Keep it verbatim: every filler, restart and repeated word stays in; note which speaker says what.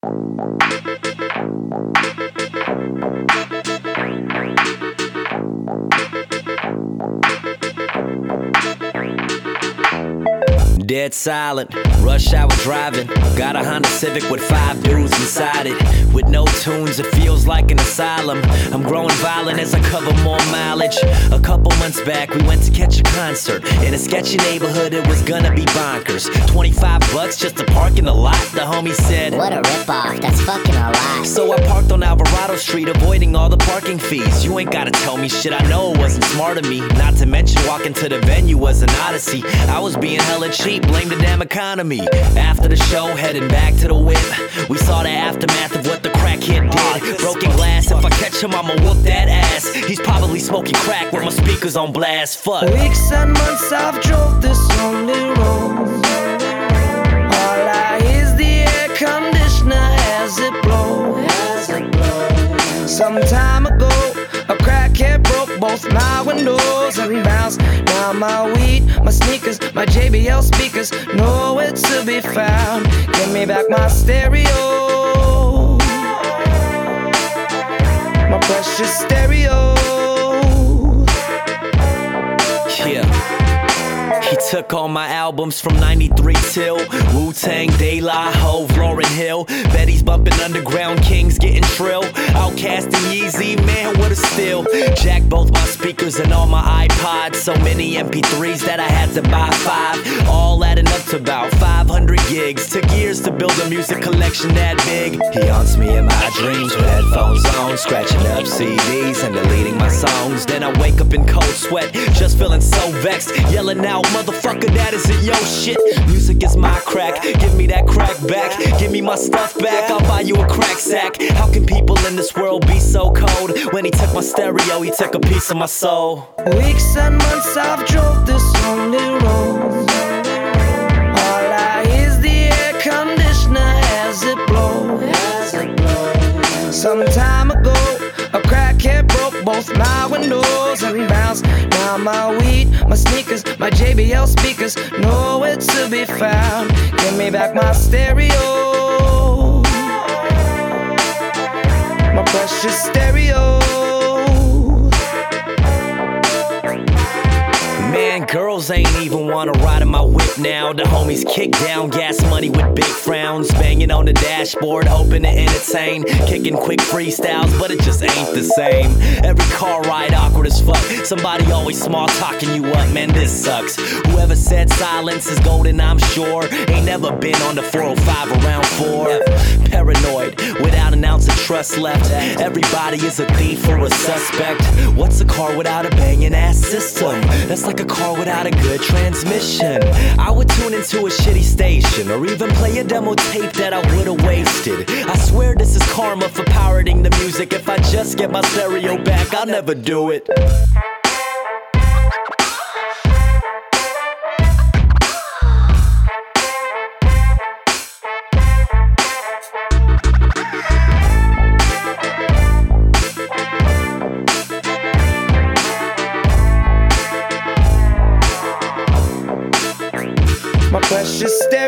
Speaker 1: Dead silent, rush hour driving. Got a Honda Civic with five dudes inside it. With no tunes, it feels like an asylum. I'm growing violent as I cover more mileage. A couple months back, we went to catch a concert in a sketchy neighborhood. It was gonna be bonkers. twenty-five bucks just to park in the lot. The homie said,
Speaker 2: "What a ripoff, that's fucking a lot."
Speaker 1: So I parked on Alvarado Street, avoiding all the parking fees. You ain't gotta tell me shit, I know it wasn't smart of me. Not to mention walking to the venue was an odyssey. I was being hella cheap, blame the damn economy. After the show, heading back to the whip, we saw the aftermath of what the crackhead did. Broken glass, if I catch him, I'ma whoop that ass. He's probably smoking crack with my speakers on blast, fuck.
Speaker 3: Weeks and months I've drove this lonely road. All I hear is the air conditioner as it blows. Some time ago, a crackhead broke both my windows and bounced. Now my weed, my sneakers, my J B L speakers, nowhere to be found. Give me back my stereo, my precious stereo.
Speaker 1: Yeah. He took all my albums from ninety-three till Wu-Tang, De La, Hove, Lauryn Hill. Betty's bumping Underground, Kings getting trill. Outkast and Yeezy, man, what a steal. Jacked both my speakers and all my iPods. So many M P threes that I had to buy five. All adding up to about five hundred gigs. Took years to build a music collection that big. He haunts me in my dreams with headphones on, scratching up C Ds and deleting my songs. Then I wake up in cold sweat, just feeling so vexed, yelling out, "Motherfucker, that isn't your shit." Music is my crack, give me that crack back. Give me my stuff back, I'll buy you a crack sack. How can people in this world be so cold? When he took my stereo, he took a piece of my soul.
Speaker 3: Weeks and months I've drove this lonely road. All I hear is the air conditioner as it blows. Some time ago, a crackhead broke both my windows and bounced. Now my weed, my sneakers, my J B L speakers, nowhere to be found. Give me back my stereo, my precious stereo.
Speaker 1: Man, girls ain't even wanna ride in my whip now. The homies kick down gas money with big frowns, banging on the dashboard, hoping to entertain, kicking quick freestyles, but it just ain't the same. Every car ride awkward as fuck. Somebody always small talking you up, man, this sucks. Whoever said silence is golden, I'm sure, ain't never been on the four oh five around four. Paranoid, without an ounce of trust left. Everybody is a thief or a suspect. What's a car without a banging ass system? That's like a car without a good transmission. I would tune into a shitty station, or even play a demo tape that I would've wasted. I swear this is karma for pirating the music. If I just get my stereo back, I'll never do it.
Speaker 3: My precious stereo.